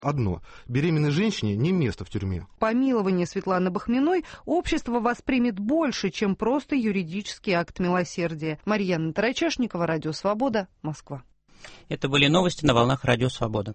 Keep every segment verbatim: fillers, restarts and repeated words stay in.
одно: беременной женщине не место в тюрьме. Помилование Светланы Бахминой общество воспримет больше, чем просто юридический акт милосердия. Марьяна Тарачешникова, Радио Свобода, Москва. Это были новости на волнах Радио Свобода.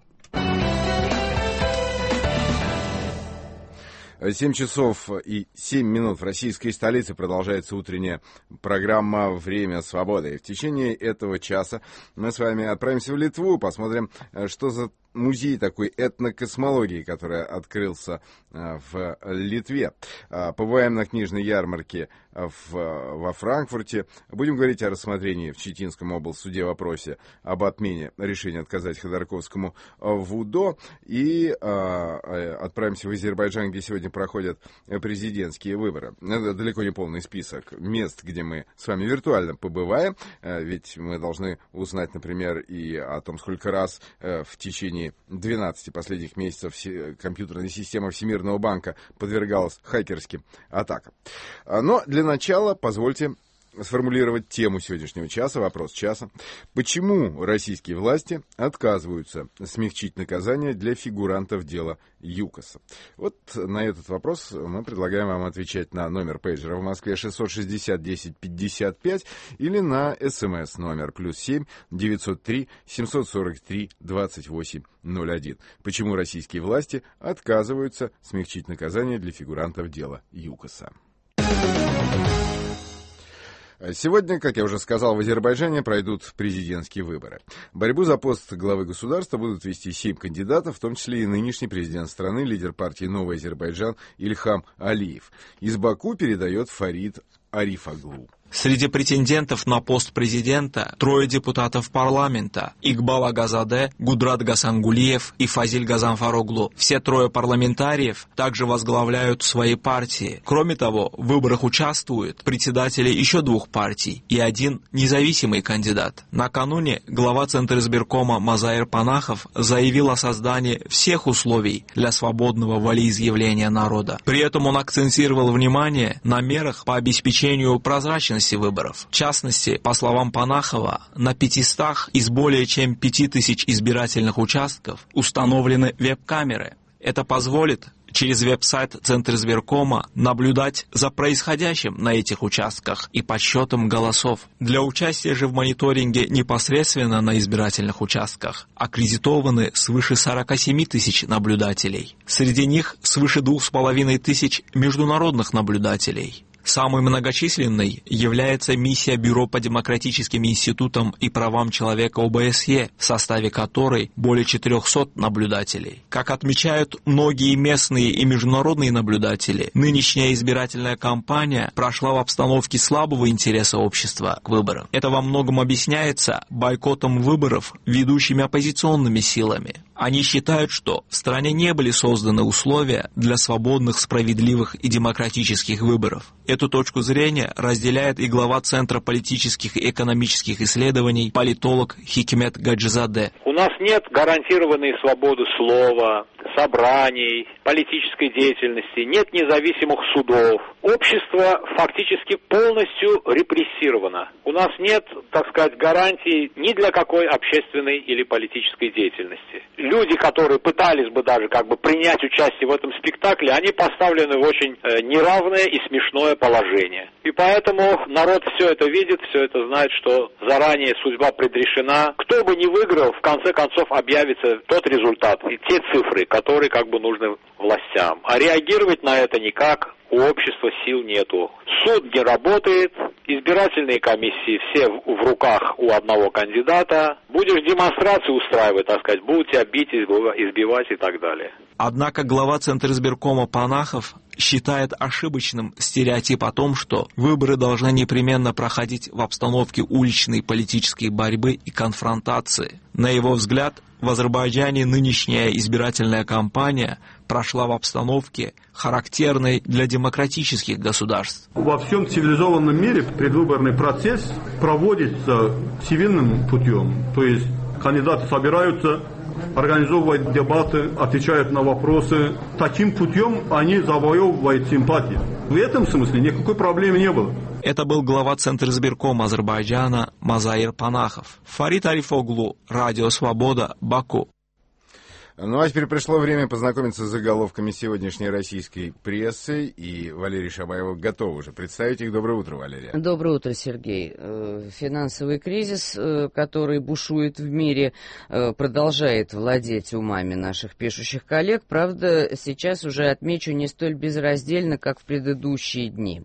Семь часов и семь минут в российской столице продолжается утренняя программа «Время свободы». И в течение этого часа мы с вами отправимся в Литву, посмотрим, что за музей такой этнокосмологии, который открылся в Литве. Побываем на книжной ярмарке в, во Франкфурте. Будем говорить о рассмотрении в Читинском облсуде вопросе об отмене решения отказать Ходорковскому в УДО. И а, отправимся в Азербайджан, где сегодня проходят президентские выборы. Это далеко не полный список мест, где мы с вами виртуально побываем. Ведь мы должны узнать, например, и о том, сколько раз в течение двенадцати последних месяцев компьютерная система Всемирного банка подвергалась хакерским атакам. Но для начала позвольте сформулировать тему сегодняшнего часа, вопрос часа. Почему российские власти отказываются смягчить наказание для фигурантов дела ЮКОСа? Вот на этот вопрос мы предлагаем вам отвечать на номер пейджера в Москве шестьсот шестьдесят десять пятьдесят пять или на СМС номер плюс семь девятьсот три семьсот сорок три двадцать восемь ноль один. Почему российские власти отказываются смягчить наказание для фигурантов дела ЮКОСа? Сегодня, как я уже сказал, в Азербайджане пройдут президентские выборы. Борьбу за пост главы государства будут вести семь кандидатов, в том числе и нынешний президент страны, лидер партии «Новый Азербайджан» Ильхам Алиев. Из Баку передает Фарид Арифоглу. Среди претендентов на пост президента трое депутатов парламента – Игбал Агазаде, Гудрат Гасангулиев и Фазиль Газанфароглу. Все трое парламентариев также возглавляют свои партии. Кроме того, в выборах участвуют председатели еще двух партий и один независимый кандидат. Накануне глава Центра избиркома Мазаир Панахов заявил о создании всех условий для свободного волеизъявления народа. При этом он акцентировал внимание на мерах по обеспечению прозрачности выборов. В частности, по словам Панахова, на пятистах из более чем пяти тысяч избирательных участков установлены веб-камеры. Это позволит через веб-сайт Центризбиркома наблюдать за происходящим на этих участках и подсчетом голосов. Для участия же в мониторинге непосредственно на избирательных участках аккредитованы свыше сорок семь тысяч наблюдателей. Среди них свыше двух с половиной тысяч международных наблюдателей. Самой многочисленной является миссия Бюро по демократическим институтам и правам человека ОБСЕ, в составе которой более четырехсот наблюдателей. Как отмечают многие местные и международные наблюдатели, нынешняя избирательная кампания прошла в обстановке слабого интереса общества к выборам. Это во многом объясняется бойкотом выборов ведущими оппозиционными силами. Они считают, что в стране не были созданы условия для свободных, справедливых и демократических выборов. Эту точку зрения разделяет и глава Центра политических и экономических исследований, политолог Хикмет Гаджизаде. У нас нет гарантированной свободы слова, собраний, политической деятельности, нет независимых судов. Общество фактически полностью репрессировано. У нас нет, так сказать, гарантий ни для какой общественной или политической деятельности. Люди, которые пытались бы даже как бы принять участие в этом спектакле, они поставлены в очень э, неравное и смешное положение. И поэтому народ все это видит, все это знает, что заранее судьба предрешена. Кто бы ни выиграл, в конце концов объявится тот результат и те цифры, которые как бы нужны властям. А реагировать на это никак. У общества сил нету. Суд не работает, избирательные комиссии все в, в руках у одного кандидата. Будешь демонстрации устраивать, так сказать, будут тебя бить, избивать и так далее. Однако глава Центризбиркома Панахов считает ошибочным стереотип о том, что выборы должны непременно проходить в обстановке уличной политической борьбы и конфронтации. На его взгляд, в Азербайджане нынешняя избирательная кампания прошла в обстановке, характерной для демократических государств. Во всем цивилизованном мире предвыборный процесс проводится цивильным путем. То есть кандидаты собираются, организовывают дебаты, отвечают на вопросы. Таким путем они завоевывают симпатии. В этом смысле никакой проблемы не было. Это был глава Центризбиркома Азербайджана Мазаир Панахов. Фарид Арифоглу, Радио Свобода, Баку. Ну а теперь пришло время познакомиться с заголовками сегодняшней российской прессы, и Валерия Шабаева готова уже представить их. Доброе утро, Валерия. Доброе утро, Сергей. Финансовый кризис, который бушует в мире, продолжает владеть умами наших пишущих коллег. Правда, сейчас уже отмечу не столь безраздельно, как в предыдущие дни.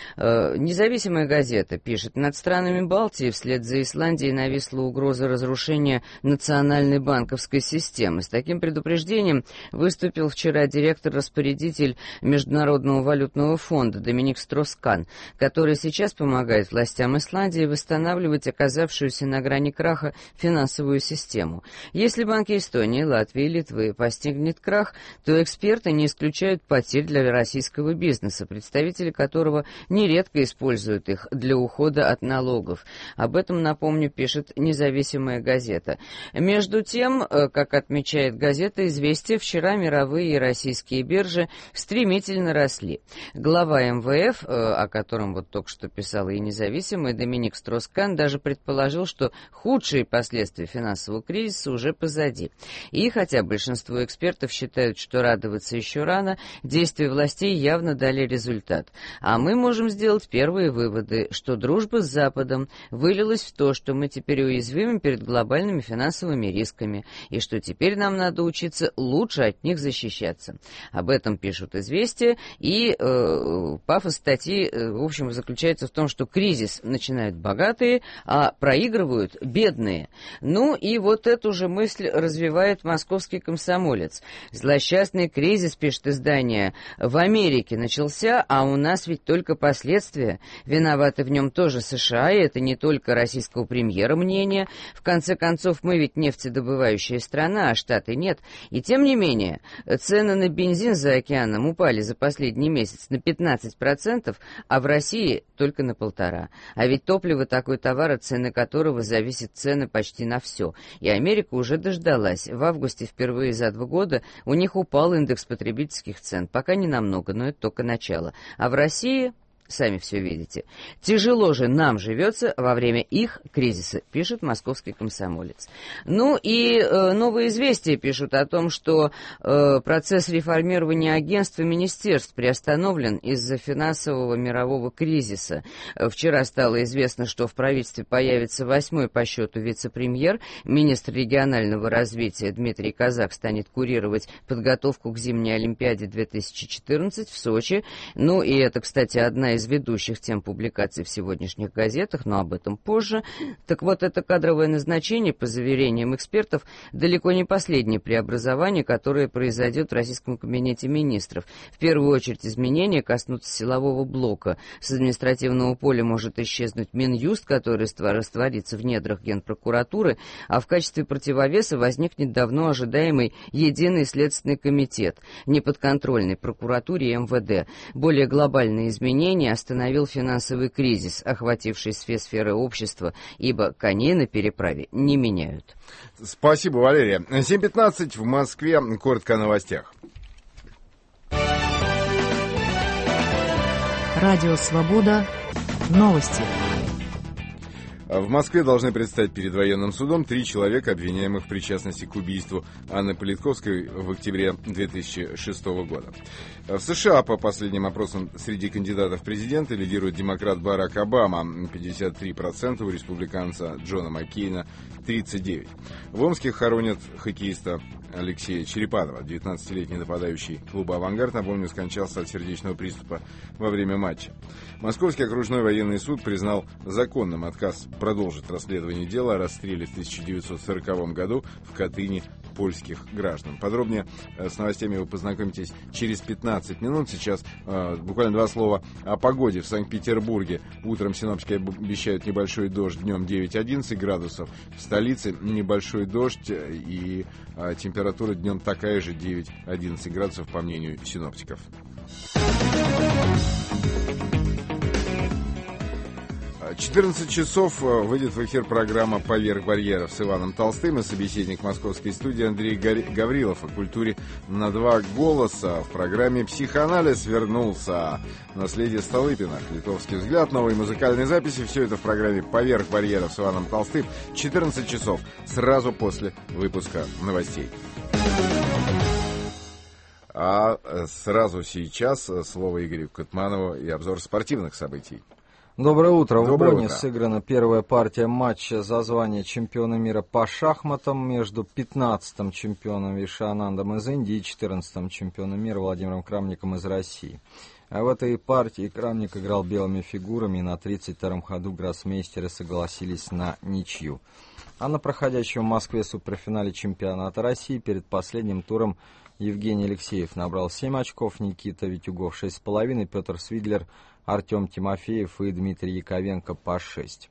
Независимая газета пишет: над странами Балтии вслед за Исландией нависла угроза разрушения национальной банковской системы. С таким предупреждением выступил вчера директор-распорядитель Международного валютного фонда Доминик Строс-Кан, который сейчас помогает властям Исландии восстанавливать оказавшуюся на грани краха финансовую систему. Если банки Эстонии, Латвии и Литвы постигнет крах, то эксперты не исключают потерь для российского бизнеса, представители которого нередко используют их для ухода от налогов. Об этом, напомню, пишет независимая газета. Между тем, как отмечает газета «Известия», вчера мировые и российские биржи стремительно росли. Глава эм вэ эф, о котором вот только что писала и независимый, Доминик Строс-Кан, даже предположил, что худшие последствия финансового кризиса уже позади. И хотя большинство экспертов считают, что радоваться еще рано, действия властей явно дали результат. А мы можем сделать первые выводы, что дружба с Западом вылилась в то, что мы теперь уязвимы перед глобальными финансовыми рисками, и что теперь нам надо учиться лучше от них защищаться. Об этом пишут «Известия», и э, пафос статьи, э, в общем, заключается в том, что кризис начинают богатые, а проигрывают бедные. Ну и вот эту же мысль развивает «Московский комсомолец». Злосчастный кризис, пишет издание, в Америке начался, а у нас ведь только последствия. Виноваты в нем тоже США, и это не только российского премьера мнение. В конце концов, мы ведь нефтедобывающая страна, а Штаты нет. И тем не менее, цены на бензин за океаном упали за последний месяц на пятнадцать процентов, а в России только на полтора. А ведь топливо такой товар, от цены которого зависят цены почти на все. И Америка уже дождалась. В августе впервые за два года у них упал индекс потребительских цен. Пока не намного, но это только начало. А в России... Сами все видите. Тяжело же нам живется во время их кризиса, пишет «Московский комсомолец». Ну и э, новые известия пишут о том, что э, процесс реформирования агентств и министерств приостановлен из-за финансового мирового кризиса. Вчера стало известно, что в правительстве появится восьмой по счету вице-премьер. Министр регионального развития Дмитрий Казак станет курировать подготовку к зимней Олимпиаде две тысячи четырнадцать в Сочи. Ну и это, кстати, одна из из ведущих тем публикаций в сегодняшних газетах, но об этом позже. Так вот, это кадровое назначение, по заверениям экспертов, далеко не последнее преобразование, которое произойдет в российском кабинете министров. В первую очередь изменения коснутся силового блока. С административного поля может исчезнуть Минюст, который растворится в недрах Генпрокуратуры, а в качестве противовеса возникнет давно ожидаемый Единый следственный комитет, неподконтрольный прокуратуре и эм вэ дэ. Более глобальные изменения остановил финансовый кризис, охвативший все сферы общества, ибо коней на переправе не меняют. Спасибо, Валерия. семь пятнадцать в Москве. Коротко о новостях. Радио «Свобода». Новости. В Москве должны предстать перед военным судом три человека, обвиняемых в причастности к убийству Анны Политковской в октябре две тысячи шестого года. В США, по последним опросам, среди кандидатов в президенты лидирует демократ Барак Обама, пятьдесят три процента, у республиканца Джона Маккейна тридцать девять процентов. В Омске хоронят хоккеиста Алексея Черепанова. девятнадцатилетний нападающий клуба «Авангард», напомню, скончался от сердечного приступа во время матча. Московский окружной военный суд признал законным отказ продолжить расследование дела о расстреле в тысяча девятьсот сороковом году в Катыни польских граждан. Подробнее с новостями вы познакомитесь через пятнадцать минут. Сейчас э, буквально два слова о погоде в Санкт-Петербурге. Утром синоптики обещают небольшой дождь, днем девять-одиннадцать градусов. В столице небольшой дождь и э, температура днем такая же, девять-одиннадцать градусов, по мнению синоптиков. четырнадцать часов выйдет в эфир программа «Поверх барьеров» с Иваном Толстым и собеседник московской студии Андрей Гаврилов о культуре на два голоса. В программе «Психоанализ» вернулся наследие Столыпина, литовский взгляд, новые музыкальные записи. Все это в программе «Поверх барьеров» с Иваном Толстым. четырнадцать часов, сразу после выпуска новостей. А сразу сейчас слово Игорю Кутманову и обзор спортивных событий. Доброе утро. Доброе в Бонне утро. сыграна первая партия матча за звание чемпиона мира по шахматам между пятнадцатым чемпионом Вишванандом из Индии и четырнадцатым чемпионом мира Владимиром Крамником из России. А в этой партии Крамник играл белыми фигурами, и на тридцать втором ходу гроссмейстеры согласились на ничью. А на проходящем в Москве суперфинале чемпионата России перед последним туром Евгений Алексеев набрал семь очков, Никита Витюгов шесть с половиной, Петр Свидлер, Артем Тимофеев и Дмитрий Яковенко по шесть.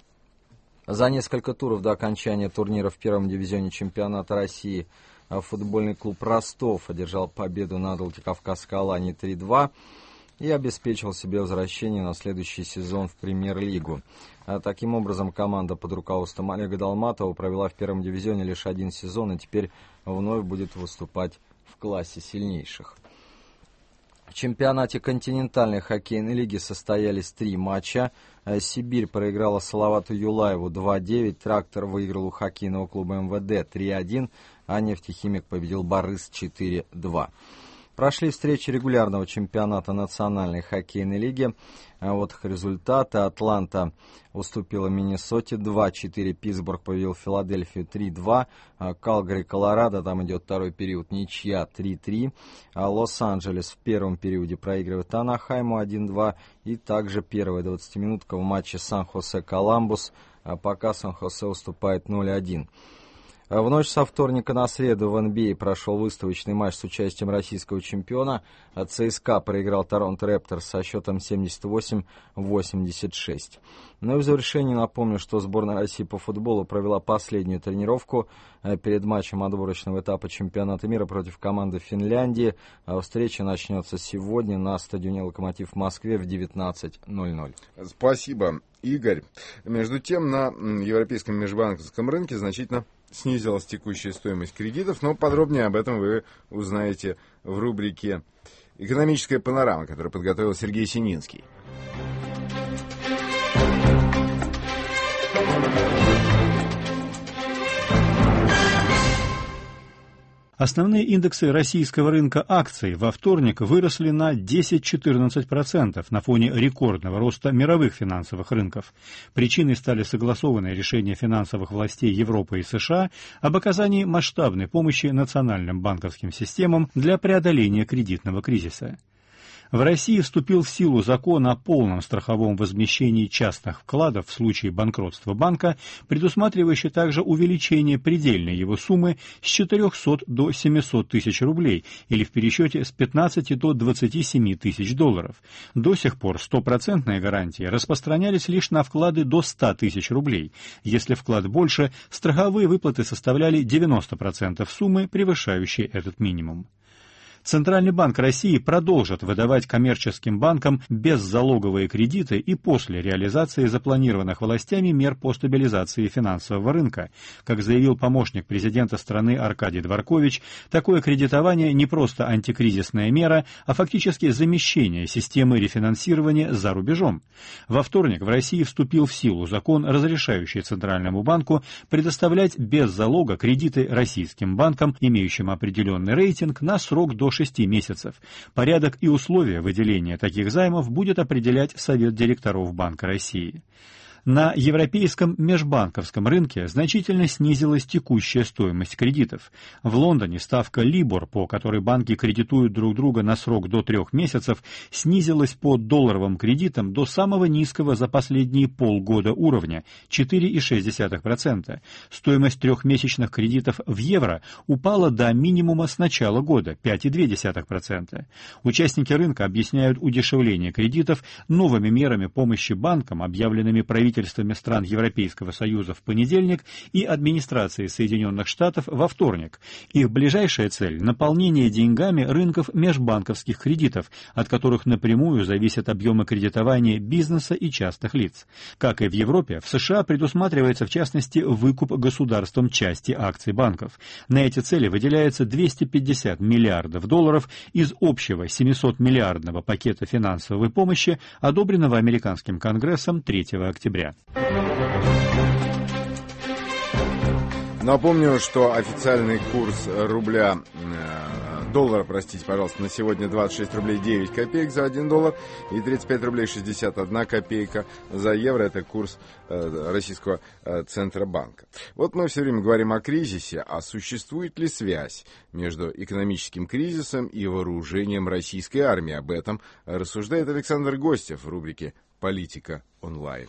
За несколько туров до окончания турнира в первом дивизионе чемпионата России футбольный клуб «Ростов» одержал победу над Владикавказской «Аланией» три-два и обеспечил себе возвращение на следующий сезон в премьер-лигу. Таким образом, команда под руководством Олега Долматова провела в первом дивизионе лишь один сезон и теперь вновь будет выступать в классе сильнейших. В чемпионате континентальной хоккейной лиги состоялись три матча. Сибирь проиграла Салавату Юлаеву два-девять, Трактор выиграл у хоккейного клуба эм вэ дэ три-один, а Нефтехимик победил Барыс четыре-два. Прошли встречи регулярного чемпионата национальной хоккейной лиги. Вот их результаты. Атланта уступила Миннесоте два-четыре, Питтсбург победил Филадельфию три-два, Калгари, Колорадо, там идет второй период, ничья три-три, Лос-Анджелес в первом периоде проигрывает Анахайму один-два, и также первая двадцатиминутка в матче Сан-Хосе-Коламбус, пока Сан-Хосе уступает ноль-один. В ночь со вторника на среду в эн би эй прошел выставочный матч с участием российского чемпиона. ЦСКА проиграл Торонто Репторс со счетом семьдесят восемь восемьдесят шесть. Ну и в завершении напомню, что сборная России по футболу провела последнюю тренировку перед матчем отборочного этапа чемпионата мира против команды Финляндии. Встреча начнется сегодня на стадионе «Локомотив» в Москве в девятнадцать ноль-ноль. Спасибо, Игорь. Между тем, на европейском межбанковском рынке значительно снизилась текущая стоимость кредитов, но подробнее об этом вы узнаете в рубрике «Экономическая панорама», которую подготовил Сергей Сининский. Основные индексы российского рынка акций во вторник выросли на десять-четырнадцать процентов на фоне рекордного роста мировых финансовых рынков. Причиной стали согласованные решения финансовых властей Европы и США об оказании масштабной помощи национальным банковским системам для преодоления кредитного кризиса. В России вступил в силу закон о полном страховом возмещении частных вкладов в случае банкротства банка, предусматривающий также увеличение предельной его суммы с четырехсот до семисот тысяч рублей или в пересчете с пятнадцати до двадцати семи тысяч долларов. До сих пор стопроцентные гарантии распространялись лишь на вклады до ста тысяч рублей. Если вклад больше, страховые выплаты составляли девяносто процентов суммы, превышающей этот минимум. Центральный банк России продолжит выдавать коммерческим банкам беззалоговые кредиты и после реализации запланированных властями мер по стабилизации финансового рынка. Как заявил помощник президента страны Аркадий Дворкович, такое кредитование не просто антикризисная мера, а фактически замещение системы рефинансирования за рубежом. Во вторник в России вступил в силу закон, разрешающий Центральному банку предоставлять без залога кредиты российским банкам, имеющим определенный рейтинг, на срок до шести месяцев. Порядок и условия выделения таких займов будет определять Совет директоров Банка России. На европейском межбанковском рынке значительно снизилась текущая стоимость кредитов. В Лондоне ставка Либор, по которой банки кредитуют друг друга на срок до трех месяцев, снизилась по долларовым кредитам до самого низкого за последние полгода уровня – четыре целых шесть десятых процента. Стоимость трехмесячных кредитов в евро упала до минимума с начала года – пять целых две десятых процента. Участники рынка объясняют удешевление кредитов новыми мерами помощи банкам, объявленными правительством правительствами стран Европейского Союза в понедельник и администрацией Соединенных Штатов во вторник. Их ближайшая цель – наполнение деньгами рынков межбанковских кредитов, от которых напрямую зависят объемы кредитования бизнеса и частных лиц. Как и в Европе, в США предусматривается в частности выкуп государством части акций банков. На эти цели выделяется двести пятьдесят миллиардов долларов из общего семисотмиллиардного пакета финансовой помощи, одобренного Американским Конгрессом третьего октября. Напомню, что официальный курс рубля, э, доллара, простите, пожалуйста, на сегодня двадцать шесть рублей девять копеек за один доллар и тридцать пять рублей шестьдесят одна копейка за евро. Это курс э, российского э, Центробанка. Вот мы все время говорим о кризисе, а существует ли связь между экономическим кризисом и вооружением российской армии? Об этом рассуждает Александр Гостев в рубрике «Политика онлайн».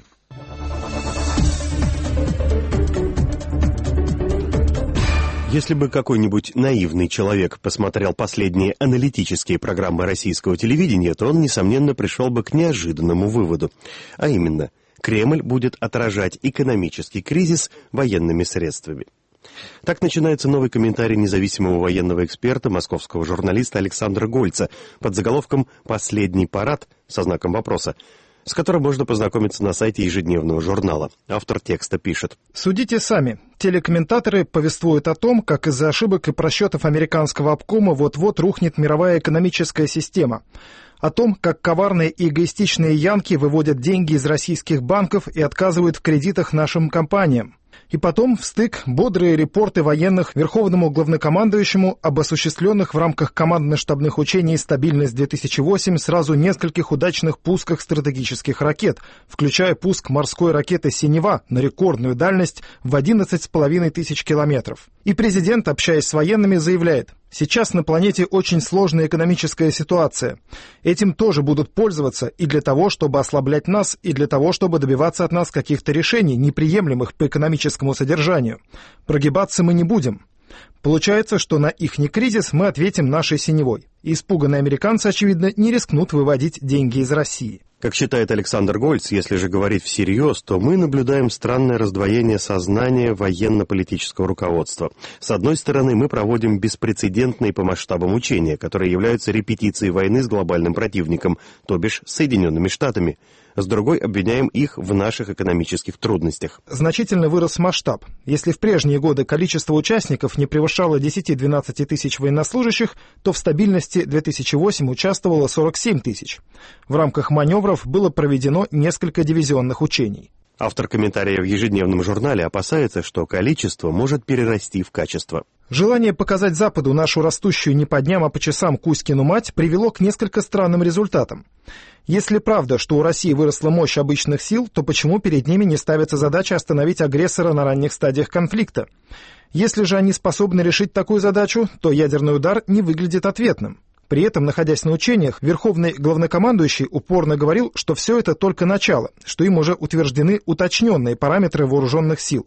Если бы какой-нибудь наивный человек посмотрел последние аналитические программы российского телевидения, то он, несомненно, пришел бы к неожиданному выводу. А именно, Кремль будет отражать экономический кризис военными средствами. Так начинается новый комментарий независимого военного эксперта, московского журналиста Александра Гольца под заголовком «Последний парад» со знаком вопроса, с которым можно познакомиться на сайте ежедневного журнала. Автор текста пишет: «Судите сами. Телекомментаторы повествуют о том, как из-за ошибок и просчетов американского обкома вот-вот рухнет мировая экономическая система. О том, как коварные и эгоистичные янки выводят деньги из российских банков и отказывают в кредитах нашим компаниям. И потом в стык бодрые репорты военных верховному главнокомандующему об осуществленных в рамках командно-штабных учений «Стабильность-две тысячи восемь» сразу нескольких удачных пусках стратегических ракет, включая пуск морской ракеты «Синева» на рекордную дальность в одиннадцать с половиной тысяч километров. И президент, общаясь с военными, заявляет: «Сейчас на планете очень сложная экономическая ситуация. Этим тоже будут пользоваться и для того, чтобы ослаблять нас, и для того, чтобы добиваться от нас каких-то решений, неприемлемых по экономическому содержанию. Прогибаться мы не будем». Получается, что на ихний кризис мы ответим нашей синевой. И испуганные американцы, очевидно, не рискнут выводить деньги из России. Как считает Александр Гольц, если же говорить всерьез, то мы наблюдаем странное раздвоение сознания военно-политического руководства. С одной стороны, мы проводим беспрецедентные по масштабам учения, которые являются репетицией войны с глобальным противником, то бишь Соединенными Штатами. С другой, обвиняем их в наших экономических трудностях. Значительно вырос масштаб. Если в прежние годы количество участников не превышало десять-двенадцать тысяч военнослужащих, то в стабильности две тысячи восемь участвовало сорок семь тысяч. В рамках маневров было проведено несколько дивизионных учений. Автор комментария в ежедневном журнале опасается, что количество может перерасти в качество. Желание показать Западу нашу растущую не по дням, а по часам Кузькину мать привело к несколько странным результатам. Если правда, что у России выросла мощь обычных сил, то почему перед ними не ставится задача остановить агрессора на ранних стадиях конфликта? Если же они способны решить такую задачу, то ядерный удар не выглядит ответным. При этом, находясь на учениях, верховный главнокомандующий упорно говорил, что все это только начало, что им уже утверждены уточненные параметры вооруженных сил.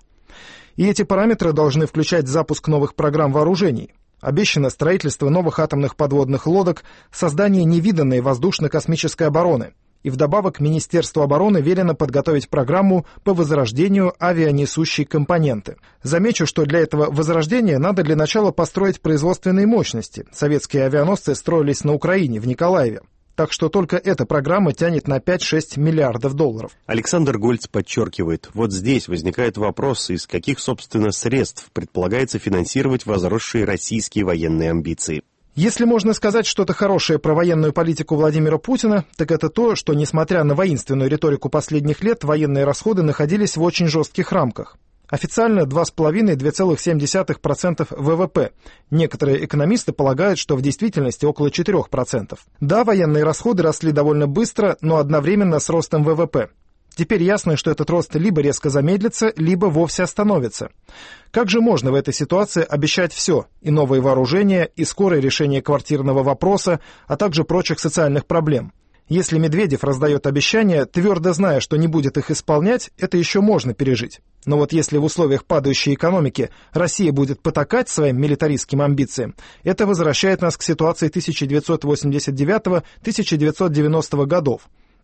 И эти параметры должны включать запуск новых программ вооружений. Обещано строительство новых атомных подводных лодок, создание невиданной воздушно-космической обороны. И вдобавок Министерству обороны велено подготовить программу по возрождению авианесущей компоненты. Замечу, что для этого возрождения надо для начала построить производственные мощности. Советские авианосцы строились на Украине, в Николаеве. Так что только эта программа тянет на пять-шесть миллиардов долларов. Александр Гольц подчеркивает, вот здесь возникает вопрос, из каких, собственно, средств предполагается финансировать возросшие российские военные амбиции. Если можно сказать что-то хорошее про военную политику Владимира Путина, так это то, что, несмотря на воинственную риторику последних лет, военные расходы находились в очень жестких рамках. Официально два целых пять десятых - две целых семь десятых процента вэ вэ пэ. Некоторые экономисты полагают, что в действительности около четырех процентов. Да, военные расходы росли довольно быстро, но одновременно с ростом вэ вэ пэ. Теперь ясно, что этот рост либо резко замедлится, либо вовсе остановится. Как же можно в этой ситуации обещать все, и новые вооружения, и скорое решение квартирного вопроса, а также прочих социальных проблем? Если Медведев раздает обещания, твердо зная, что не будет их исполнять, это еще можно пережить. Но вот если в условиях падающей экономики Россия будет потакать своим милитаристским амбициям, это возвращает нас к ситуации тысяча девятьсот восемьдесят девятого - тысяча девятьсот девяностого годов.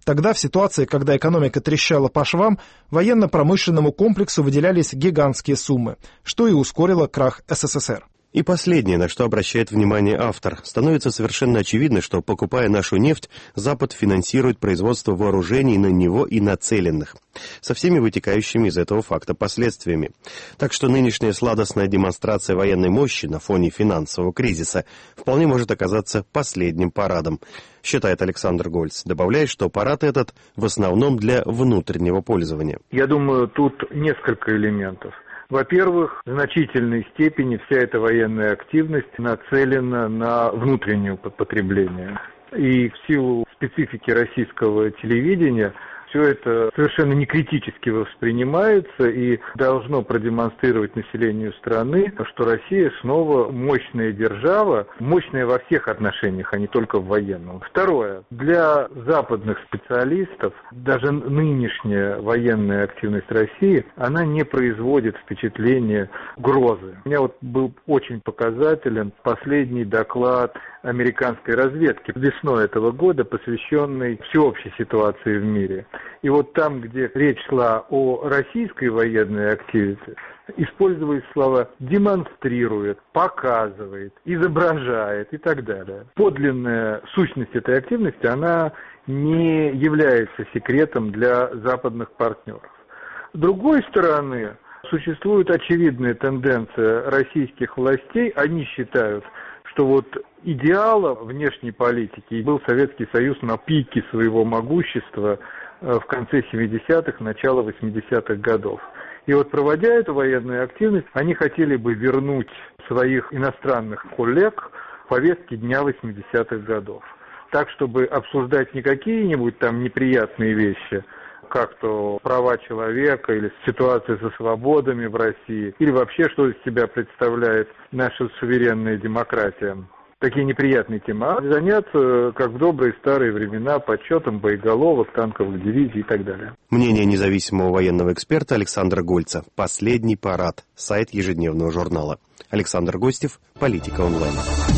Тогда, в ситуации, когда экономика трещала по швам, военно-промышленному комплексу выделялись гигантские суммы, что и ускорило крах СССР. И последнее, на что обращает внимание автор. Становится совершенно очевидно, что, покупая нашу нефть, Запад финансирует производство вооружений на него и нацеленных, со всеми вытекающими из этого факта последствиями. Так что нынешняя сладостная демонстрация военной мощи на фоне финансового кризиса вполне может оказаться последним парадом, считает Александр Гольц, добавляя, что парад этот в основном для внутреннего пользования. Я думаю, тут несколько элементов. Во-первых, в значительной степени вся эта военная активность нацелена на внутреннее потребление. И в силу специфики российского телевидения все это совершенно не критически воспринимается и должно продемонстрировать населению страны, что Россия снова мощная держава, мощная во всех отношениях, а не только в военном. Второе. Для западных специалистов даже нынешняя военная активность России, она не производит впечатления угрозы. У меня вот был очень показателен последний доклад американской разведки весной этого года, посвященный всеобщей ситуации в мире. И вот там, где речь шла о российской военной активности, использовались слова «демонстрирует», «показывает», «изображает» и так далее. Подлинная сущность этой активности, она не является секретом для западных партнеров. С другой стороны, существует очевидная тенденция российских властей, они считают, что вот идеалом внешней политики был Советский Союз на пике своего могущества в конце семидесятых, начало восьмидесятых годов. И вот проводя эту военную активность, они хотели бы вернуть своих иностранных коллег в повестки дня восьмидесятых годов. Так, чтобы обсуждать не какие-нибудь там неприятные вещи, как то права человека или ситуация со свободами в России, или вообще, что из себя представляет наша суверенная демократия. Такие неприятные темы, а заняться, как в добрые старые времена, подсчетом боеголовок, танковых дивизий и так далее. Мнение независимого военного эксперта Александра Гольца. «Последний парад». Сайт ежедневного журнала. Александр Гостев, «Политика онлайн».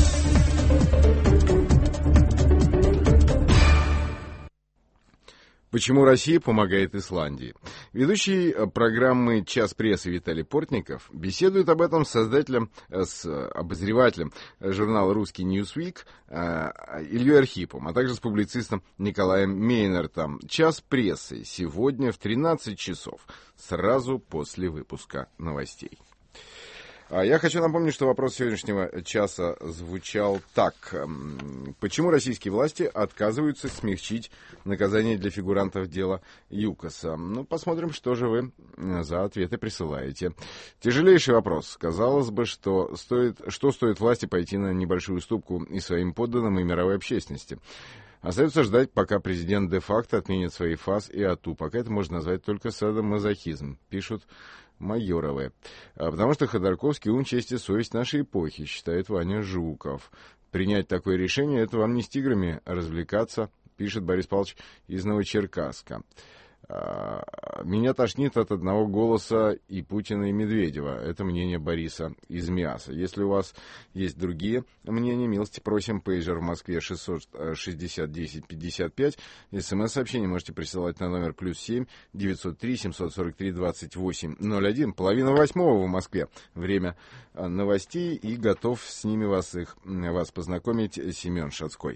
Почему Россия помогает Исландии? Ведущий программы «Час прессы» Виталий Портников беседует об этом с создателем, с обозревателем журнала «Русский Ньюсвик» Ильей Архиповым, а также с публицистом Николаем Мейнертом. «Час прессы» сегодня в тринадцать часов, сразу после выпуска новостей. Я хочу напомнить, что вопрос сегодняшнего часа звучал так. Почему российские власти отказываются смягчить наказание для фигурантов дела ЮКОСа? Ну, посмотрим, что же вы за ответы присылаете. Тяжелейший вопрос. Казалось бы, что стоит, что стоит власти пойти на небольшую уступку и своим подданным, и мировой общественности. Остается ждать, пока президент де-факто отменит свои ФАС и АТУ. Пока это можно назвать только садомазохизм, пишут Майоровы. Потому что Ходорковский ум, честь и совесть нашей эпохи, считает Ваня Жуков. Принять такое решение — это вам не с тиграми развлекаться, пишет Борис Павлович из Новочеркасска. Меня тошнит от одного голоса и Путина, и Медведева. Это мнение Бориса из МИАСа. Если у вас есть другие мнения, милости просим. Пейджер в Москве шестьсот шестьдесят десять пятьдесят пять. СМС-сообщение можете присылать на номер плюс семь девятьсот три семьсот сорок три двадцать восемь ноль один. Половина восьмого в Москве. Время новостей, и готов с ними вас, их, вас познакомить Семен Шацкой.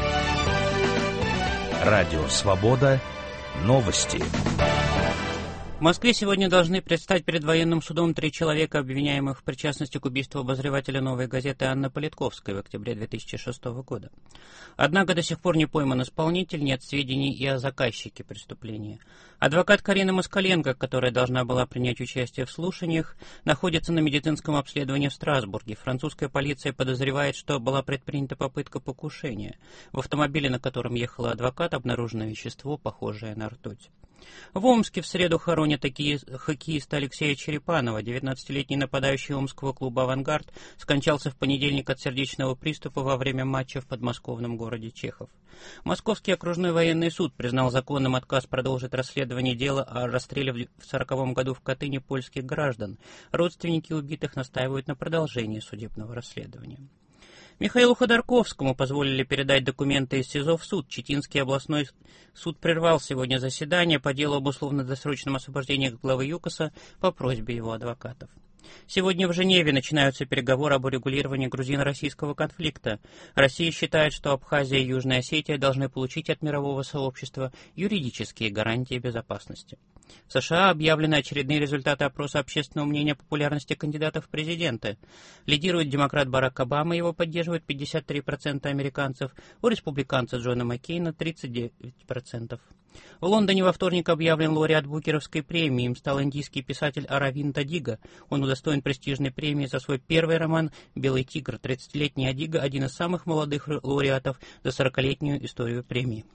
Радио «Свобода». Новости. В Москве сегодня должны предстать перед военным судом три человека, обвиняемых в причастности к убийству обозревателя «Новой газеты» Анны Политковской в октябре две тысячи шестого года. Однако до сих пор не пойман исполнитель, нет сведений и о заказчике преступления. Адвокат Карина Москаленко, которая должна была принять участие в слушаниях, находится на медицинском обследовании в Страсбурге. Французская полиция подозревает, что была предпринята попытка покушения. В автомобиле, на котором ехал адвокат, обнаружено вещество, похожее на ртуть. В Омске в среду хоронят хоккеиста Алексея Черепанова. девятнадцатилетний нападающий омского клуба «Авангард» скончался в понедельник от сердечного приступа во время матча в подмосковном городе Чехов. Московский окружной военный суд признал законным отказ продолжить расследование дела о расстреле в сороковом году в Катыни польских граждан. Родственники убитых настаивают на продолжении судебного расследования. Михаилу Ходорковскому позволили передать документы из СИЗО в суд. Читинский областной суд прервал сегодня заседание по делу об условно-досрочном освобождении главы ЮКОСа по просьбе его адвокатов. Сегодня в Женеве начинаются переговоры об урегулировании грузино-российского конфликта. Россия считает, что Абхазия и Южная Осетия должны получить от мирового сообщества юридические гарантии безопасности. В США объявлены очередные результаты опроса общественного мнения о популярности кандидатов в президенты. Лидирует демократ Барак Обама, его поддерживает пятьдесят три процента американцев, у республиканца Джона Маккейна тридцать девять процентов. В Лондоне во вторник объявлен лауреат Букеровской премии. Им стал индийский писатель Аравинд Адига. Он удостоен престижной премии за свой первый роман «Белый тигр». тридцатилетний Адига – один из самых молодых лауреатов за сорокалетнюю историю премии.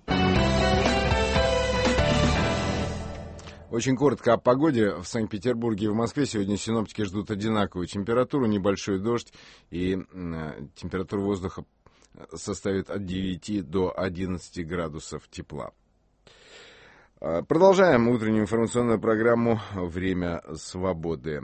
Очень коротко о погоде. В Санкт-Петербурге и в Москве сегодня синоптики ждут одинаковую температуру, небольшой дождь, и э, температура воздуха составит от девяти до одиннадцати градусов тепла. Продолжаем утреннюю информационную программу «Время свободы».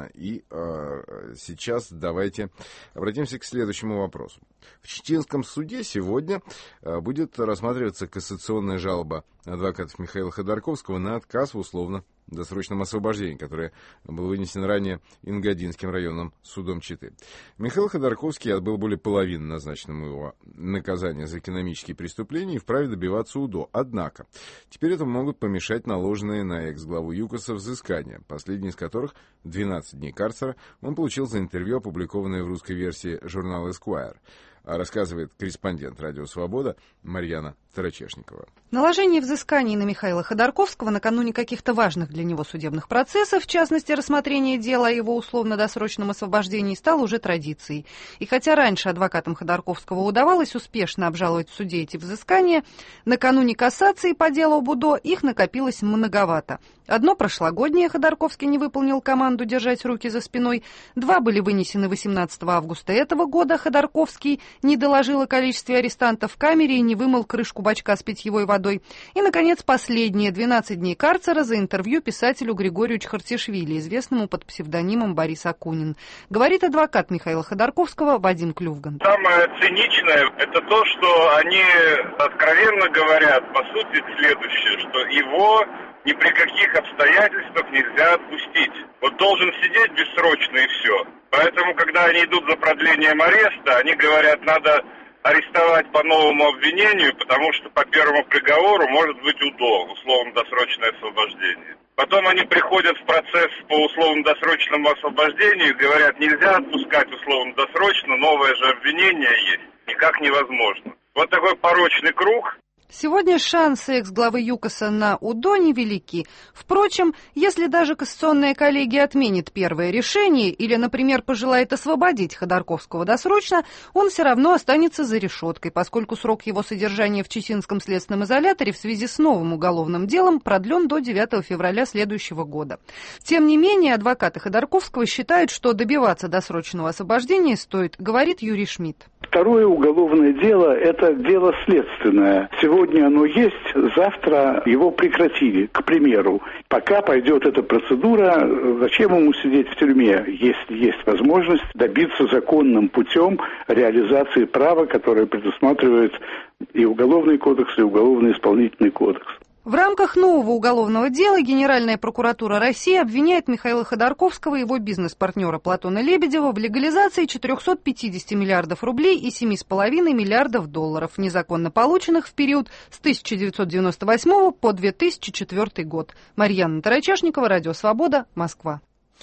И э, сейчас давайте обратимся к следующему вопросу. В Читинском суде сегодня э, будет рассматриваться кассационная жалоба адвокатов Михаила Ходорковского на отказ в условно-досрочном освобождении, которое было вынесено ранее Ингодинским районным судом Читы. Михаил Ходорковский отбыл более половины назначенного его наказания за экономические преступления и вправе добиваться УДО. Однако, теперь это могут помешать наложенные на экс-главу ЮКОСа взыскания, последние из которых, двенадцать дней карцера, он получил за интервью, опубликованное в русской версии журнала Esquire. Рассказывает корреспондент «Радио Свобода» Марьяна Тарачешникова. Наложение взысканий на Михаила Ходорковского накануне каких-то важных для него судебных процессов, в частности, рассмотрение дела о его условно-досрочном освобождении, стало уже традицией. И хотя раньше адвокатам Ходорковского удавалось успешно обжаловать в суде эти взыскания, накануне кассации по делу об УДО их накопилось многовато. Одно прошлогоднее Ходорковский не выполнил команду держать руки за спиной, два были вынесены восемнадцатого августа этого года, Ходорковский не доложил о количестве арестантов в камере и не вымыл крышку бачка с питьевой водой. И, наконец, последние двенадцать дней карцера за интервью писателю Григорию Чхартишвили, известному под псевдонимом Борис Акунин. Говорит адвокат Михаила Ходорковского Вадим Клювган. Самое циничное – это то, что они откровенно говорят, по сути, следующее, что его ни при каких обстоятельствах нельзя отпустить. Вот должен сидеть бессрочно и все. Поэтому, когда они идут за продлением ареста, они говорят, надо арестовать по новому обвинению, потому что по первому приговору может быть УДО, условно-досрочное освобождение. Потом они приходят в процесс по условно-досрочному освобождению и говорят, нельзя отпускать условно-досрочно, новое же обвинение есть, никак невозможно. Вот такой порочный круг. Сегодня шансы экс-главы ЮКОСа на УДО невелики. Впрочем, если даже кассационная коллегия отменит первое решение или, например, пожелает освободить Ходорковского досрочно, он все равно останется за решеткой, поскольку срок его содержания в Читинском следственном изоляторе в связи с новым уголовным делом продлен до девятого февраля следующего года. Тем не менее, адвокаты Ходорковского считают, что добиваться досрочного освобождения стоит, говорит Юрий Шмидт. Второе уголовное дело – это дело следственное. Сегодня оно есть, завтра его прекратили, к примеру. Пока пойдет эта процедура, зачем ему сидеть в тюрьме, если есть возможность добиться законным путем реализации права, которое предусматривает и Уголовный кодекс, и Уголовно-исполнительный кодекс. В рамках нового уголовного дела Генеральная прокуратура России обвиняет Михаила Ходорковского и его бизнес-партнера Платона Лебедева в легализации четырехсот пятидесяти миллиардов рублей и семи с половиной миллиардов долларов, незаконно полученных в период с тысяча девятьсот девяносто восьмого по две тысячи четвёртый год. Марьяна Тарачешникова, Радио Свобода, Москва.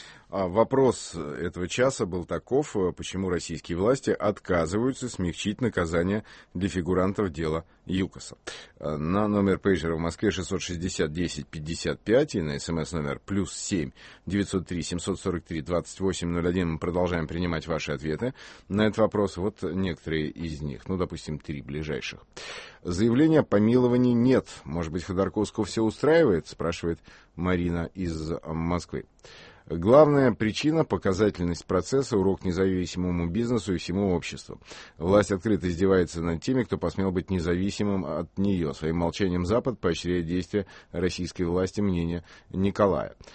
Вопрос этого часа был таков, почему российские власти отказываются смягчить наказание для фигурантов дела ЮКОСа. На номер пейджера в Москве шестьсот шестьдесят десять пятьдесят пять и на смс номер плюс семь девятьсот три семьсот сорок три двадцать восемь ноль один мы продолжаем принимать ваши ответы на этот вопрос. Вот некоторые из них, ну, допустим, три ближайших. Заявления о помиловании нет. Может быть, Ходорковского все устраивает, спрашивает Марина из Москвы. Главная причина – показательность процесса, урок независимому бизнесу и всему обществу. Власть открыто издевается над теми, кто посмел быть независимым от нее. Своим молчанием Запад поощряет действия российской власти, мнение Николая.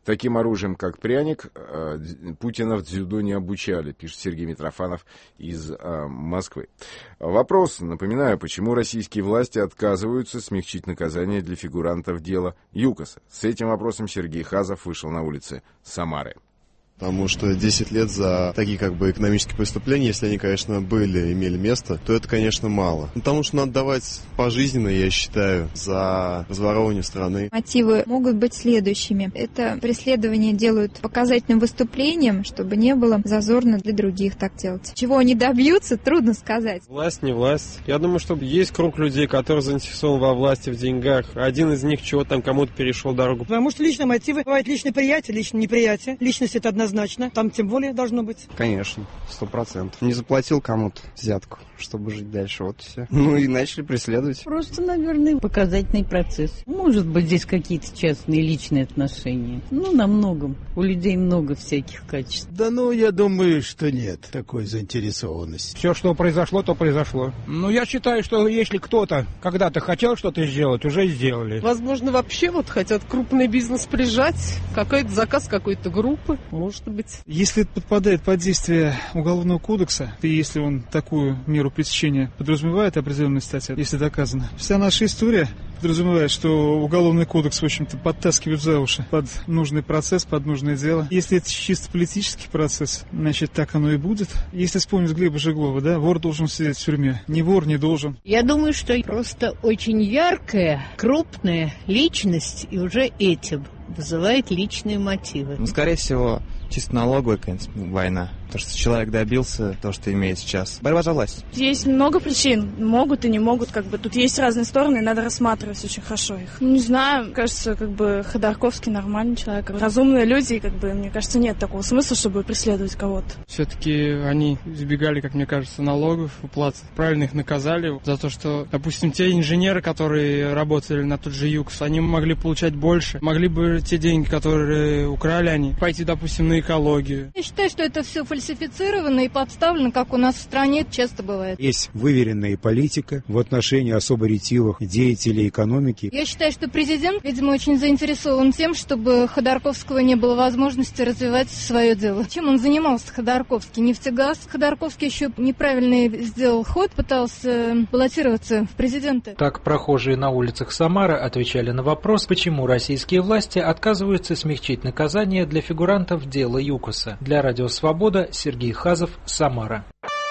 Таким оружием, как пряник, Путина в дзюдо не обучали, пишет Сергей Митрофанов из Москвы. Вопрос, напоминаю, почему российские власти отказываются смягчить наказание для фигурантов дела ЮКОСа. С этим вопросом Сергей Хазов вышел на улицы Самары. Потому что десять лет за такие как бы экономические преступления, если они, конечно, были, имели место, то это, конечно, мало. Потому что надо давать пожизненно, я считаю, за разворовывание страны. Мотивы могут быть следующими. Это преследование делают показательным выступлением, чтобы не было зазорно для других так делать. Чего они добьются, трудно сказать. Власть не власть. Я думаю, что есть круг людей, которые заинтересованы во власти, в деньгах. Один из них чего там кому-то перешел дорогу. Потому что личные мотивы бывают личное приятие, личное неприятие. Личность — это однозначно. Там тем более должно быть. Конечно, сто процентов. Не заплатил кому-то взятку, чтобы жить дальше, вот и все. Ну и начали преследовать. Просто, наверное, показательный процесс. Может быть, здесь какие-то частные личные отношения. Ну, на многом. У людей много всяких качеств. Да ну, я думаю, что нет такой заинтересованности. Все, что произошло, то произошло. Ну, я считаю, что если кто-то когда-то хотел что-то сделать, уже сделали. Возможно, вообще вот хотят крупный бизнес прижать, какой-то заказ какой-то группы, может быть. Если это подпадает под действие Уголовного кодекса, и если он такую меру пресечения подразумевает, определенная статья, если доказано, вся наша история подразумевает, что Уголовный кодекс, в общем-то, подтаскивает за уши под нужный процесс, под нужное дело. Если это чисто политический процесс, значит, так оно и будет. Если вспомнить Глеба Жеглова, да, вор должен сидеть в тюрьме. Не вор не должен. Я думаю, что просто очень яркая, крупная личность, и уже этим вызывает личные мотивы. Ну, скорее всего, чисто налоговая какая-нибудь война. То, что человек добился, то, что имеет сейчас. Борьба за власть. Есть много причин. Могут и не могут. Как бы тут есть разные стороны, и надо рассматривать очень хорошо их. Не знаю, кажется, как бы Ходорковский нормальный человек. Разумные люди, и как бы, мне кажется, нет такого смысла, чтобы преследовать кого-то. Все-таки они избегали, как мне кажется, налогов, уплат. Правильно их наказали за то, что, допустим, те инженеры, которые работали на тот же ЮКОС, они могли получать больше. Могли бы те деньги, которые украли они, пойти, допустим, на экологию. Я считаю, что это все фальсифицировано и подставлено, как у нас в стране часто бывает. Есть выверенная политика в отношении особо ретивых деятелей экономики. Я считаю, что президент, видимо, очень заинтересован тем, чтобы Ходорковского не было возможности развивать свое дело. Чем он занимался, Ходорковский? Нефтегаз. Ходорковский еще неправильный сделал ход, пытался баллотироваться в президенты. Так прохожие на улицах Самары отвечали на вопрос, почему российские власти отказываются смягчить наказание для фигурантов дела ЮКОСа. Для Радио Свобода Сергей Хазов, Самара.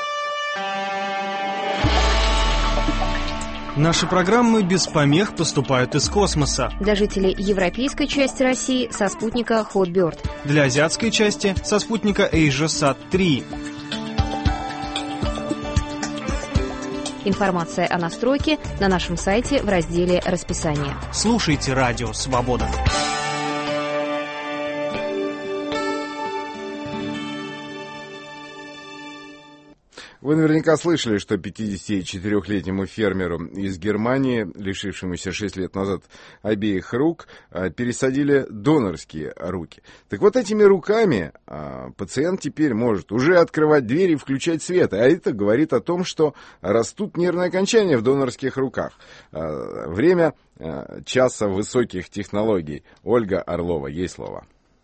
Наши программы без помех поступают из космоса. Для жителей европейской части России со спутника Hotbird. Для азиатской части со спутника AsiaSat три. Информация о настройке на нашем сайте в разделе «Расписание». Слушайте Радио Свобода. Вы наверняка слышали, что пятидесятичетырёхлетнему фермеру из Германии, лишившемуся шесть лет назад обеих рук, пересадили донорские руки. Так вот, этими руками пациент теперь может уже открывать дверь и включать свет. А это говорит о том, что растут нервные окончания в донорских руках. Время часа высоких технологий. Ольга Орлова, ей слово.